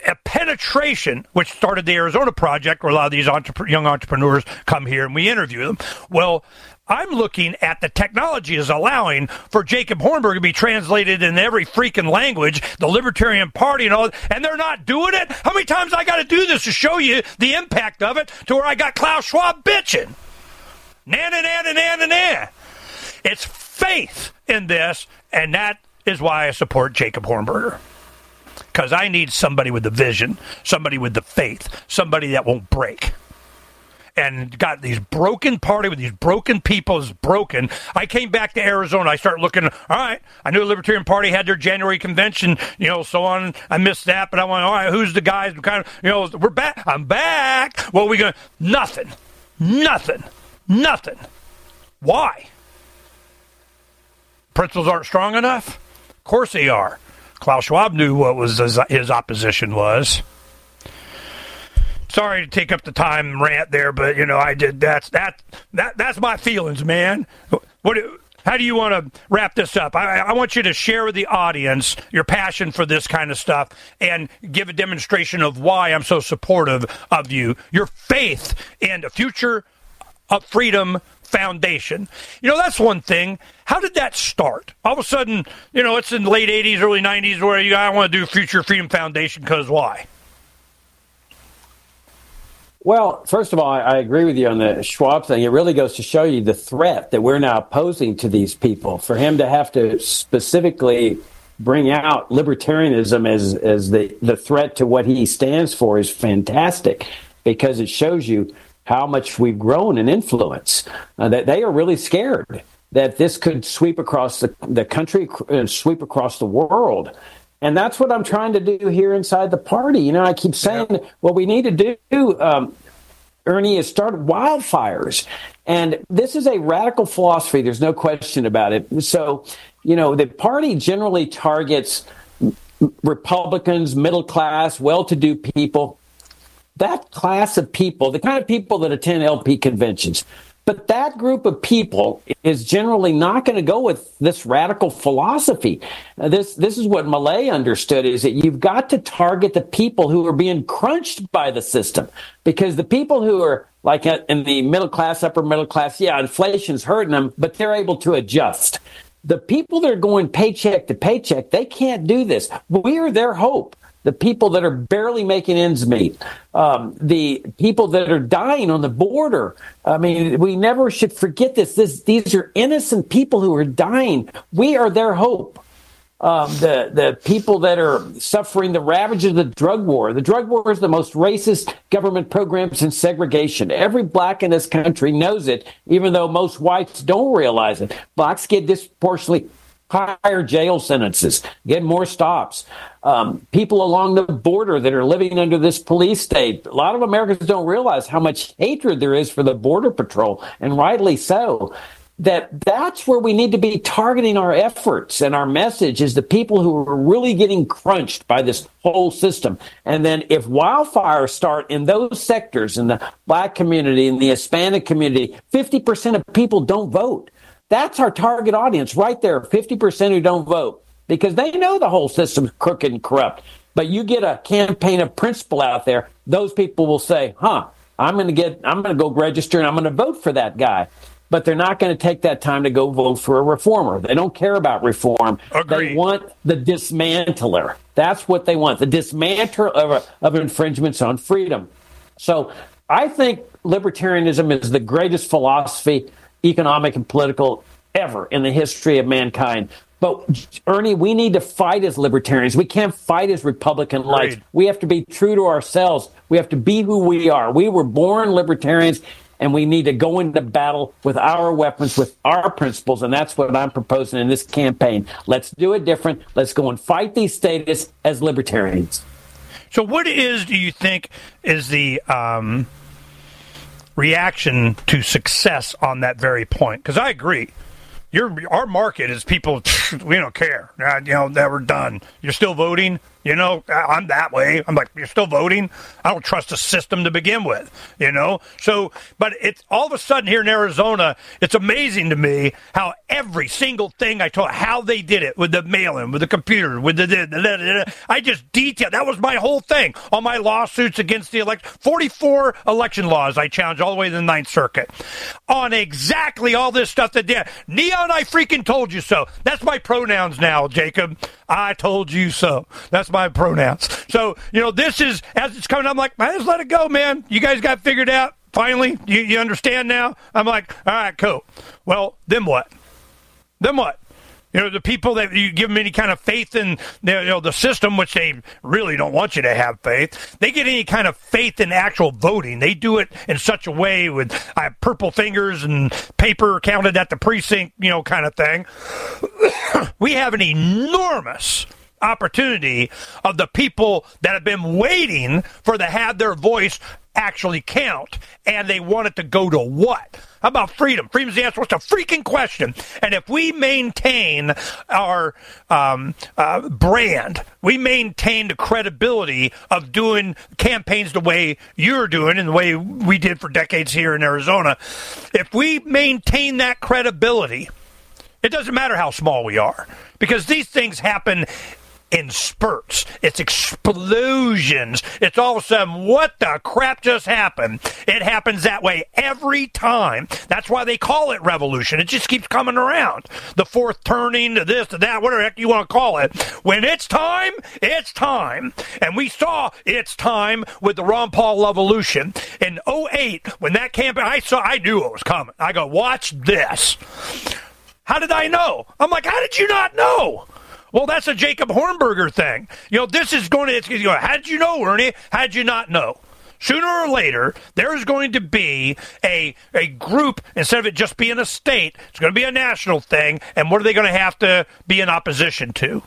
a penetration, which started the Arizona Project, where a lot of these entrep- young entrepreneurs come here and we interview them. Well, I'm looking at the technology is allowing for Jacob Hornberger to be translated in every freaking language, the Libertarian Party and all, and they're not doing it? How many times I got to do this to show you the impact of it to where I got Klaus Schwab bitching? Na, na, na, na, na, na, na. It's faith in this, and that is why I support Jacob Hornberger. Because I need somebody with the vision, somebody with the faith, somebody that won't break. And got these broken party with these broken people is broken. I came back to Arizona. I started looking. All right, I knew the Libertarian Party had their January convention, you know, so on. I missed that, but I went, all right, who's the guys? Kind of, you know, we're back. I'm back. What are we going? Nothing, nothing, nothing. Why? Principles aren't strong enough? Of course they are. Klaus Schwab knew what was his, his opposition was. Sorry to take up the time and rant there, but you know I did. That's that that that's my feelings, man. What? How do you want to wrap this up? I, I want you to share with the audience your passion for this kind of stuff and give a demonstration of why I'm so supportive of you. Your faith in the Future of Freedom Foundation. You know, that's one thing. How did that start? All of a sudden, you know, it's in the late eighties, early nineties where you I want to do Future Freedom Foundation because why? Well, first of all, I agree with you on the Schwab thing. It really goes to show you the threat that we're now posing to these people. For him to have to specifically bring out libertarianism as as the, the threat to what he stands for is fantastic, because it shows you how much we've grown in influence. Uh, that they are really scared that this could sweep across the, the country and sweep across the world. And that's what I'm trying to do here inside the party. You know, I keep saying yeah. what we need to do, um, Ernie, is start wildfires. And this is a radical philosophy. There's no question about it. So, you know, the party generally targets Republicans, middle class, well-to-do people. That class of people, the kind of people that attend L P conventions. But that group of people is generally not going to go with this radical philosophy. Uh, this this is what Milley understood, is that you've got to target the people who are being crunched by the system. Because the people who are like in the middle class, upper middle class, yeah, inflation's hurting them, but they're able to adjust. The people that are going paycheck to paycheck, they can't do this. We are their hope. The people that are barely making ends meet, um, the people that are dying on the border. I mean, we never should forget this. This these are innocent people who are dying. We are their hope. Um, the the people that are suffering the ravages of the drug war. The drug war is the most racist government program since segregation. Every black in this country knows it, even though most whites don't realize it. Blacks get disproportionately higher jail sentences, get more stops. Um, people along the border that are living under this police state. A lot of Americans don't realize how much hatred there is for the Border Patrol, and rightly so. That that's where we need to be targeting our efforts, and our message is the people who are really getting crunched by this whole system. And then if wildfires start in those sectors, in the black community, in the Hispanic community, fifty percent of people don't vote. That's our target audience right there, fifty percent who don't vote, because they know the whole system's crooked and corrupt. But you get a campaign of principle out there, those people will say, huh, I'm going to get, I'm going to go register and I'm going to vote for that guy. But they're not going to take that time to go vote for a reformer. They don't care about reform. Agreed. They want the dismantler. That's what they want, the dismantler of, of infringements on freedom. So I think libertarianism is the greatest philosophy, economic and political, ever in the history of mankind. But, Ernie, we need to fight as libertarians. We can't fight as Republican lights. We have to be true to ourselves. We have to be who we are. We were born libertarians, and we need to go into battle with our weapons, with our principles, and that's what I'm proposing in this campaign. Let's do it different. Let's go and fight these statists as libertarians. So what is, do you think, is the um, reaction to success on that very point? Because I agree. your our market is people, we don't care. Uh, you know, that we're done. You're still voting? You know, I'm that way. I'm like, you're still voting? I don't trust the system to begin with, you know? So, but it's all of a sudden here in Arizona, it's amazing to me how every single thing I told, how they did it with the mail-in, with the computer, with the, the, the, the, the I just detailed. That was my whole thing. All my lawsuits against the election, forty-four election laws I challenged all the way to the Ninth Circuit on exactly all this stuff that did. Neon, I freaking told you so. That's my pronouns now, Jacob. I told you so. That's my pronouns. So, you know, this is, as it's coming, I'm like, man, just let it go, man. You guys got figured out. Finally, you, you understand now? I'm like, all right, cool. Well, then what? Then what? You know, the people that you give them any kind of faith in, you know, the system, which they really don't want you to have faith, they get any kind of faith in actual voting. They do it in such a way with uh, purple fingers and paper counted at the precinct, you know, kind of thing. We have an enormous opportunity of the people that have been waiting for to have their voice actually count, and they want it to go to what? How about freedom? Freedom's the answer. What's the freaking question? And if we maintain our um, uh, brand, we maintain the credibility of doing campaigns the way you're doing and the way we did for decades here in Arizona, if we maintain that credibility, it doesn't matter how small we are, because these things happen in spurts. It's explosions. It's all of a sudden, what the crap just happened? It happens that way every time. That's why they call it revolution. It just keeps coming around. The fourth turning, to this, to that, whatever the heck you want to call it. When it's time, it's time. And we saw it's time with the Ron Paul revolution. In oh eight, when that campaign, I saw, I knew it was coming. I go, watch this. How did I know? I'm like, how did you not know? Well, that's a Jacob Hornberger thing. You know, this is going to, it's going to go, how did you know, Ernie? How did you not know? Sooner or later, there's going to be a a group, instead of it just being a state, it's going to be a national thing, and what are they going to have to be in opposition to?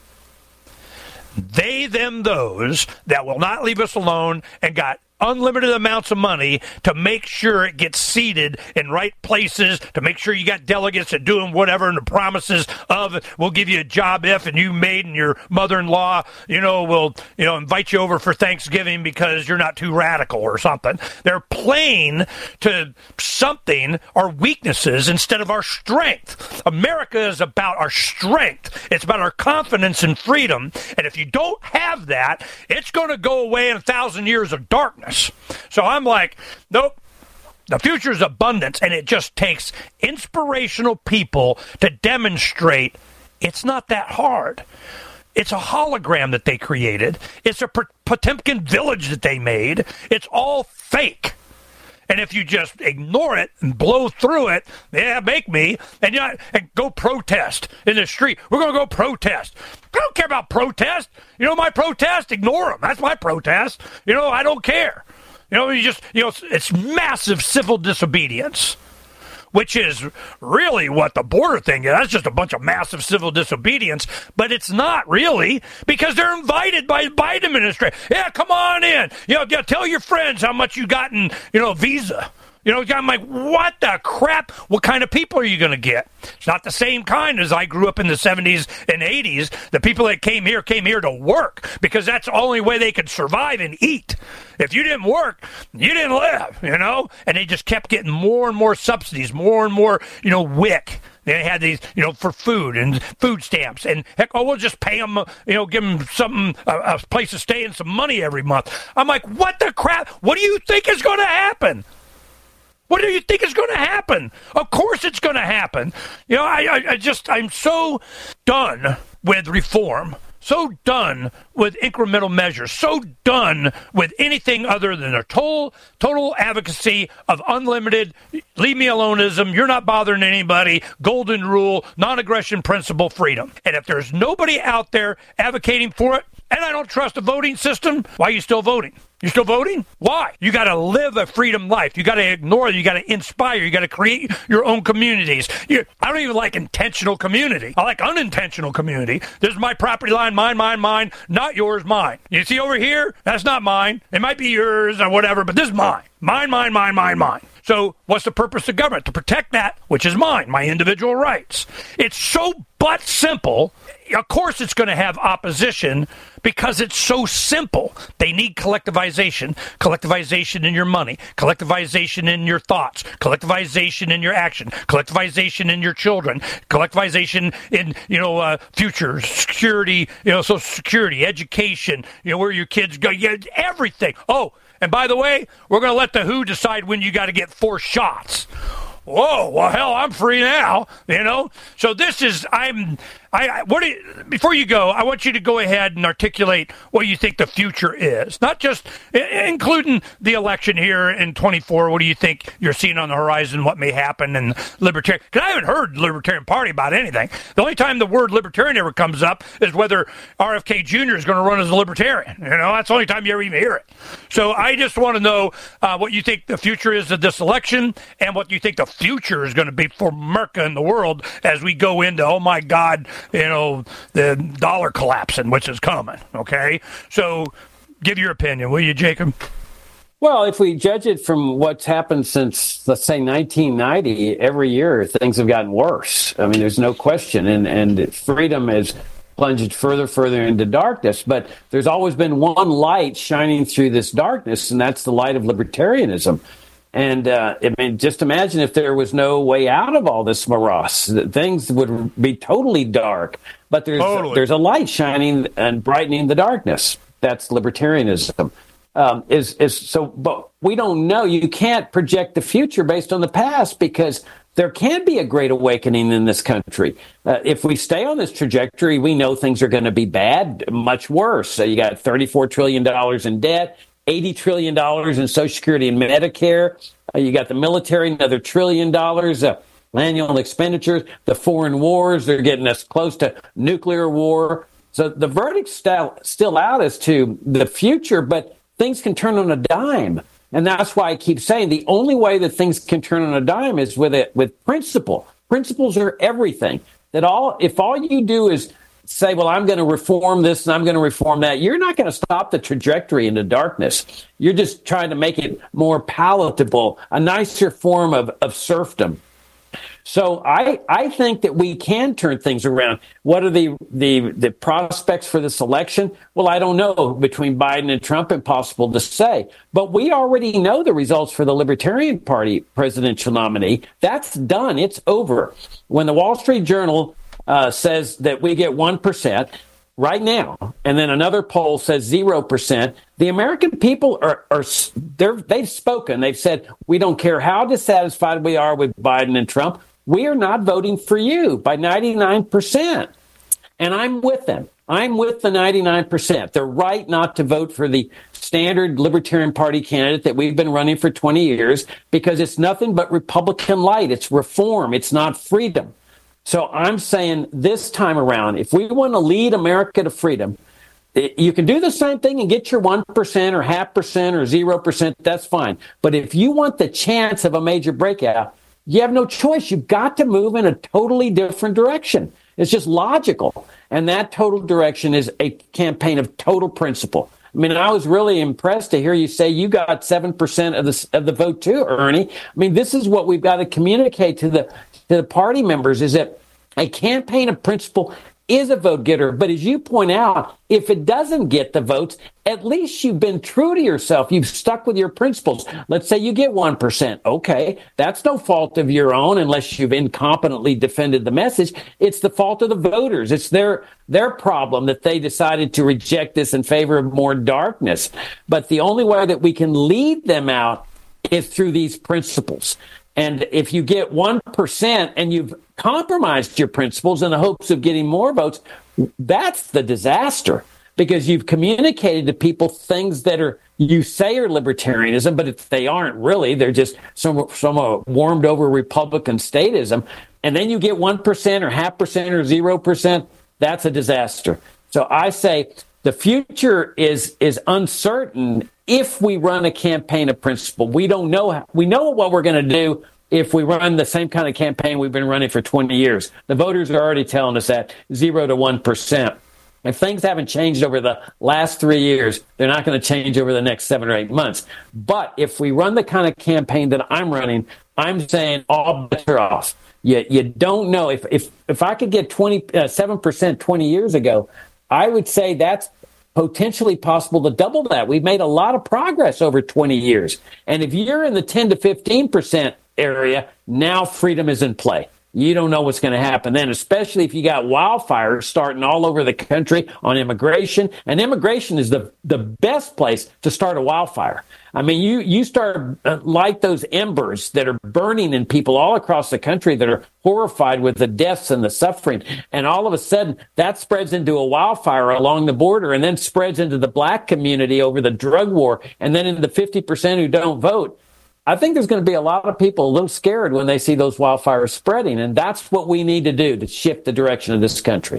They, them, those that will not leave us alone and got unlimited amounts of money to make sure it gets seated in right places, to make sure you got delegates that doing whatever, and the promises of we'll give you a job if, and you maid and your mother-in-law, you know, will, you know, invite you over for Thanksgiving because you're not too radical or something. They're playing to something, our weaknesses instead of our strength. America is about our strength. It's about our confidence and freedom. And if you don't have that, it's going to go away in a thousand years of darkness. So I'm like, nope, the future is abundance, and it just takes inspirational people to demonstrate it's not that hard. It's a hologram that they created. It's a Potemkin village that they made. It's all fake. And if you just ignore it and blow through it, yeah, make me, and, you know, and go protest in the street. We're going to go protest. I don't care about protest. You know my protest? Ignore them. That's my protest. You know, I don't care. You know, you just, you know, it's, it's massive civil disobedience, which is really what the border thing is. That's just a bunch of massive civil disobedience, but it's not really, because they're invited by the Biden administration. Yeah, come on in. You know, tell your friends how much you got in, you know, visa. You know, I'm like, what the crap? What kind of people are you going to get? It's not the same kind as I grew up in the seventies and eighties. The people that came here came here to work, because that's the only way they could survive and eat. If you didn't work, you didn't live, you know? And they just kept getting more and more subsidies, more and more, you know, W I C. They had these, you know, for food and food stamps. And heck, oh, we'll just pay them, you know, give them something, a, a place to stay and some money every month. I'm like, what the crap? What do you think is going to happen? What do you think is going to happen? Of course it's going to happen. You know, I, I, I just, I'm so done with reform, so done with incremental measures, so done with anything other than a total, total advocacy of unlimited, leave me aloneism, you're not bothering anybody, golden rule, non-aggression principle, freedom. And if there's nobody out there advocating for it, and I don't trust the voting system, why are you still voting? You're still voting? Why? You got to live a freedom life. You got to ignore it. You got to inspire. You got to create your own communities. You, I don't even like intentional community. I like unintentional community. This is my property line, mine, mine, mine, not yours, mine. You see over here? That's not mine. It might be yours or whatever, but this is mine. Mine, mine, mine, mine, mine. So what's the purpose of government? To protect that, which is mine, my individual rights. It's so but simple. Of course it's going to have opposition because it's so simple. They need collectivization. Collectivization in your money. Collectivization in your thoughts. Collectivization in your action. Collectivization in your children. Collectivization in, you know, uh, future security, you know, social security, education, you know, where your kids go, yeah, everything. Oh, and by the way, we're going to let the W H O decide when you got to get four shots. Whoa, well, hell, I'm free now, you know? So this is, I'm, I, I what do you, before you go, I want you to go ahead and articulate what you think the future is. Not just, including the election here in twenty-four, what do you think you're seeing on the horizon, what may happen in Libertarian, because I haven't heard the Libertarian Party about anything. The only time the word Libertarian ever comes up is whether R F K Junior is going to run as a Libertarian. You know, that's the only time you ever even hear it. So I just want to know uh, what you think the future is of this election and what you think the future is going to be for America and the world as we go into, oh my God, you know, the dollar collapsing, which is coming. Okay. So give your opinion, will you, Jacob? Well, if we judge it from what's happened since, let's say, nineteen ninety, every year things have gotten worse. I mean, there's no question. And, and freedom has plunged further, further into darkness. But there's always been one light shining through this darkness, and that's the light of libertarianism. And uh, I mean, just imagine if there was no way out of all this morass, things would be totally dark. But there's totally. there's a light shining and brightening the darkness. That's libertarianism. Um, is is so, but we don't know. You can't project the future based on the past because there can be a great awakening in this country. Uh, if we stay on this trajectory, we know things are going to be bad, much worse. So you got thirty-four trillion dollars in debt. eighty trillion dollars in Social Security and Medicare. Uh, you got the military, another trillion dollars, uh, annual expenditures, the foreign wars. They're getting us close to nuclear war. So the verdict's still, still out as to the future, but things can turn on a dime. And that's why I keep saying the only way that things can turn on a dime is with it, with principle. Principles are everything. That all, if all you do is say, well, I'm going to reform this and I'm going to reform that, you're not going to stop the trajectory into darkness. You're just trying to make it more palatable, a nicer form of, of serfdom. So I, I think that we can turn things around. What are the, the, the prospects for this election? Well, I don't know. Between Biden and Trump, impossible to say. But we already know the results for the Libertarian Party presidential nominee. That's done. It's over. When the Wall Street Journal uh, says that we get one percent right now, and then another poll says zero percent, the American people are, are they're, they've spoken. They've said, we don't care how dissatisfied we are with Biden and Trump. We are not voting for you by ninety-nine percent. And I'm with them. I'm with the ninety-nine percent. They're right not to vote for the standard Libertarian Party candidate that we've been running for twenty years because it's nothing but Republican light. It's reform. It's not freedom. So I'm saying this time around, if we want to lead America to freedom, you can do the same thing and get your one percent or half percent or zero percent. That's fine. But if you want the chance of a major breakout, you have no choice. You've got to move in a totally different direction. It's just logical. And that total direction is a campaign of total principle. I mean, I was really impressed to hear you say you got seven percent of the, of the vote too, Ernie. I mean, this is what we've got to communicate to the, to the party members is that a campaign of principle is a vote getter. But as you point out, if it doesn't get the votes, at least you've been true to yourself. You've stuck with your principles. Let's say you get one percent. Okay, that's no fault of your own unless you've incompetently defended the message. It's the fault of the voters. It's their their problem that they decided to reject this in favor of more darkness. But the only way that we can lead them out is through these principles. And if you get one percent and you've compromised your principles in the hopes of getting more votes, that's the disaster because you've communicated to people things that are you say are libertarianism, but if they aren't really, they're just some, some uh, warmed over Republican statism. And then you get one percent or half percent or zero percent. That's a disaster. So I say the future is is uncertain if we run a campaign of principle. We don't know. How, we know what we're going to do if we run the same kind of campaign we've been running for twenty years. The voters are already telling us that zero to one percent. If things haven't changed over the last three years, they're not going to change over the next seven or eight months. But if we run the kind of campaign that I'm running, I'm saying all bets are off. You, you don't know. If, if, if I could get twenty-seven percent twenty years ago, I would say that's potentially possible to double that. We've made a lot of progress over twenty years. And if you're in the ten to fifteen percent area, now freedom is in play. You don't know what's going to happen then, especially if you got wildfires starting all over the country on immigration. And immigration is the, the best place to start a wildfire. I mean, you, you start uh, like those embers that are burning in people all across the country that are horrified with the deaths and the suffering. And all of a sudden, that spreads into a wildfire along the border and then spreads into the black community over the drug war and then into the fifty percent who don't vote. I think there's going to be a lot of people a little scared when they see those wildfires spreading, and that's what we need to do to shift the direction of this country.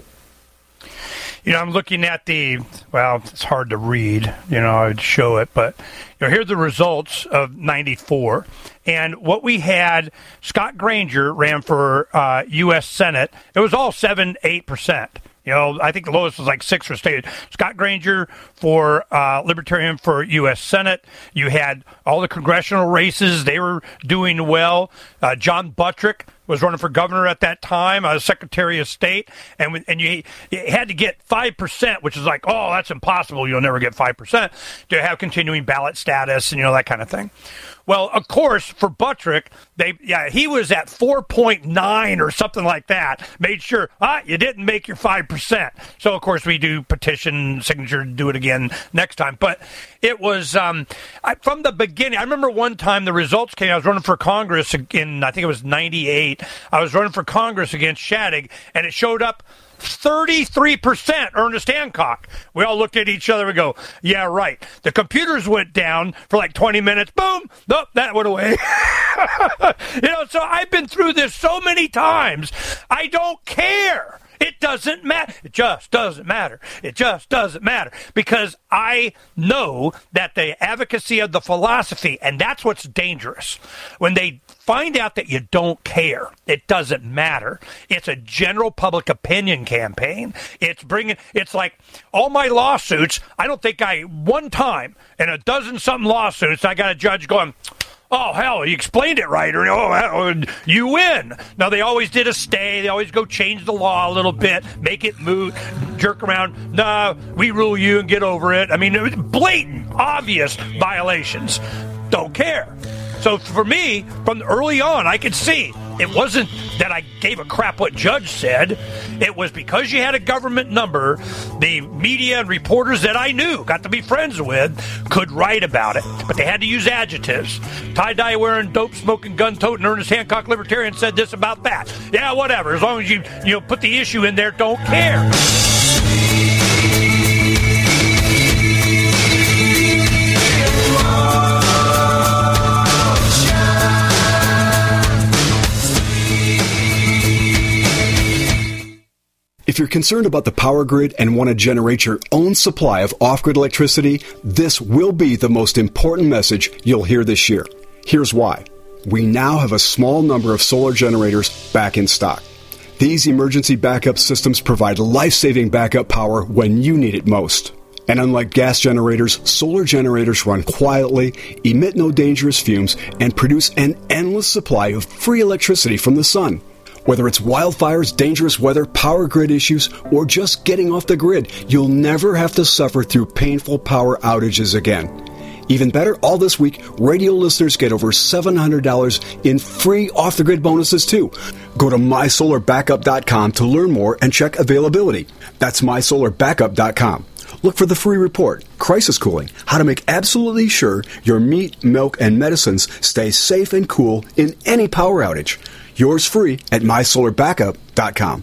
You know, I'm looking at the, well, it's hard to read, you know, I'd show it, but, you know, here are the results of ninety-four. And what we had, Scott Granger ran for uh, U S Senate. It was all seven, eight percent. You know, I think the lowest was like six for state. Scott Granger for uh, Libertarian for U S Senate. You had all the congressional races. They were doing well. Uh, John Buttrick was running for governor at that time, uh, Secretary of State. And and you, you had to get five percent, which is like, oh, that's impossible. You'll never get five percent to have continuing ballot status and, you know, that kind of thing. Well, of course, for Buttrick, they yeah he was at four point nine or something like that. Made sure, ah, you didn't make your five percent. So, of course, we do petition signature to do it again next time. But it was, um, I, from the beginning, I remember one time the results came, I was running for Congress in, I think it was ninety-eight. I was running for Congress against Shadig, and it showed up thirty-three percent Ernest Hancock. We all looked at each other and go, yeah, right. The computers went down for like twenty minutes. Boom. Nope, that went away. You know, so I've been through this so many times. I don't care. It doesn't matter. It just doesn't matter. It just doesn't matter. Because I know that the advocacy of the philosophy, and that's what's dangerous. When they find out that you don't care, it doesn't matter. It's a general public opinion campaign. It's bringing, it's like all my lawsuits, I don't think I, one time in a dozen something lawsuits, I got a judge going, oh, hell, you explained it right, or oh, you win. Now, they always did a stay. They always go change the law a little bit, make it moot, jerk around. Nah, we rule you and get over it. I mean, it was blatant, obvious violations. Don't care. So for me, from early on, I could see it wasn't that I gave a crap what judge said. It was because you had a government number, the media and reporters that I knew, got to be friends with, could write about it. But they had to use adjectives. Tie-dye wearing, dope smoking, gun toting Ernest Hancock Libertarian said this about that. Yeah, whatever. As long as you, you know, put the issue in there, don't care. If you're concerned about the power grid and want to generate your own supply of off-grid electricity, this will be the most important message you'll hear this year. Here's why. We now have a small number of solar generators back in stock. These emergency backup systems provide life-saving backup power when you need it most. And unlike gas generators, solar generators run quietly, emit no dangerous fumes, and produce an endless supply of free electricity from the sun. Whether it's wildfires, dangerous weather, power grid issues, or just getting off the grid, you'll never have to suffer through painful power outages again. Even better, all this week, radio listeners get over seven hundred dollars in free off-the-grid bonuses, too. Go to my solar backup dot com to learn more and check availability. That's my solar backup dot com. Look for the free report, Crisis Cooling, how to make absolutely sure your meat, milk, and medicines stay safe and cool in any power outage. Yours free at my solar backup dot com.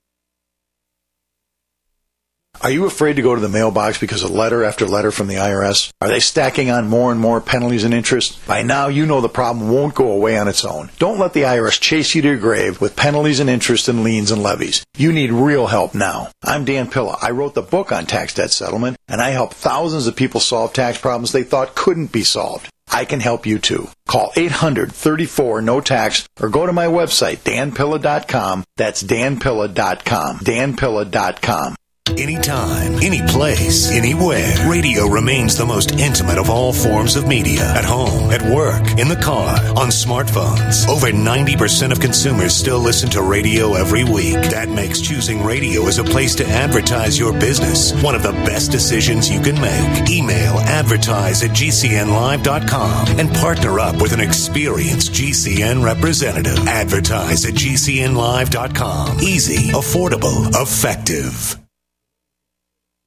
Are you afraid to go to the mailbox because of letter after letter from the I R S? Are they stacking on more and more penalties and interest? By now, you know the problem won't go away on its own. Don't let the I R S chase you to your grave with penalties and interest and liens and levies. You need real help now. I'm Dan Pilla. I wrote the book on tax debt settlement, and I help thousands of people solve tax problems they thought couldn't be solved. I can help you too. Call eight hundred, thirty-four, no tax or go to my website, dan pilla dot com. That's dan pilla dot com. dan pilla dot com. Anytime, any place, anywhere. Radio remains the most intimate of all forms of media. At home, at work, in the car, on smartphones. Over ninety percent of consumers still listen to radio every week. That makes choosing radio as a place to advertise your business one of the best decisions you can make. Email advertise at G C N live dot com and partner up with an experienced G C N representative. Advertise at G C N live dot com. Easy, affordable, effective.